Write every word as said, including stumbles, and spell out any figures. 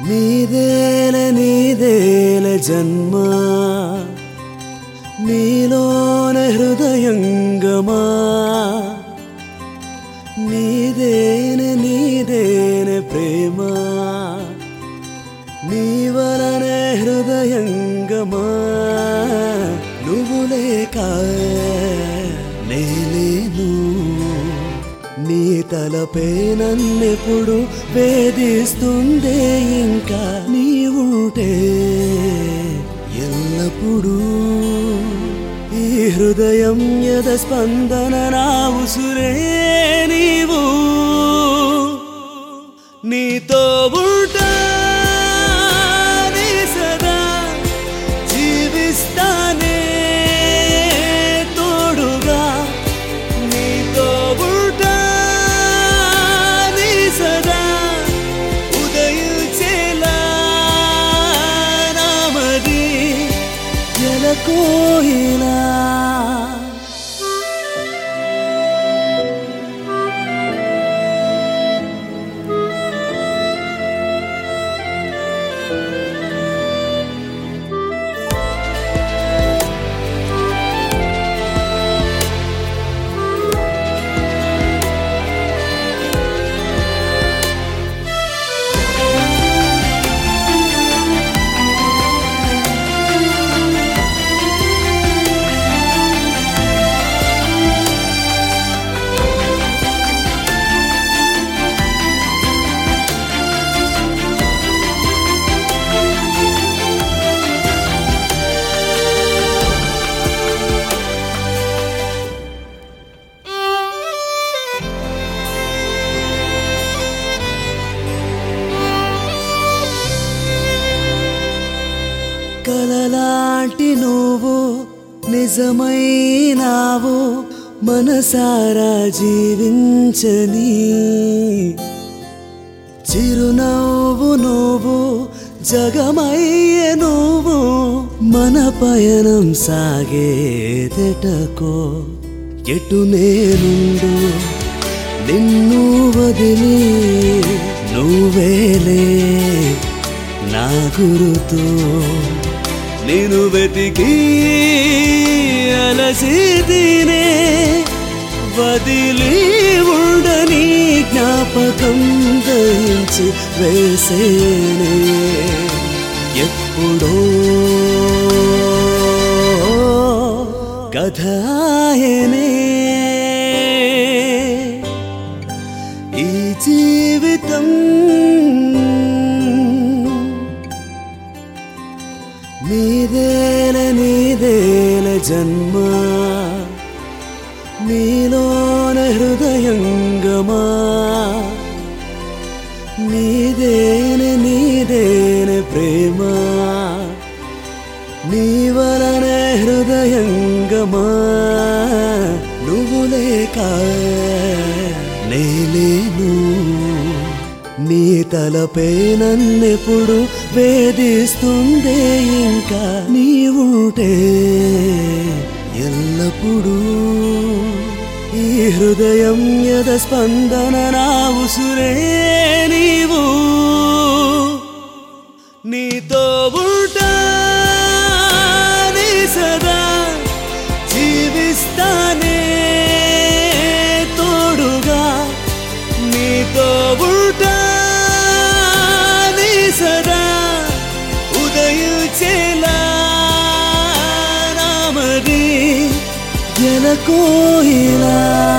నీదేల నీదేల జన్మ నీలోన హృదయంగమా నీదేన నీదేన ప్రేమ నీవలనే హృదయంగమా నువ్వు లేక నేలేను నీ తలపే నన్నెప్పుడు వేధిస్తుందే ఇంకా నీవుంటే ఎల్లప్పుడూ ఈ హృదయం యద స్పందన నా ఉసురే నీవు నీతో ఉంటా నీ సదా జీవిస్తానే తోడుగా నీతో ఉంటా నీ సదా ఉదయించేలా నామది ఎలకోయిలా కలలాంటి నువ్వు నిజమైనావు మనసారా జీవించని చిరునవ్వు నువ్వు జగమయ్యే నువ్వు మన పయనం సాగేదెటకో ఎటు నేనుండు నిన్ను వదిలి నువ్వేలే నా గురుతూ నేను వెతికి అలసిదినే వదిలి ఉండని జ్ఞాపకం దయించి వేసేనే ఎప్పుడో కథాయనే ఈ జీవితం నీదేల నీదేల జన్మ నీలోన హృదయంగమా నీదేన నీదేన ప్రేమ నీవలనే హృదయంగమా నువ్వు లేక నేలేను నీ తలపే నన్నెప్పుడు వేధిస్తుందే ఇంకా నీవుంటే ఎల్లప్పుడూ ఈ హృదయం యద స్పందన నా ఉసురే నీవు నీతో ఉంటా నీ సదా జీవిస్తానే తోడుగా నీతో ఉంటా సదా ఉదయించేలా నామది ఎలకోయిలా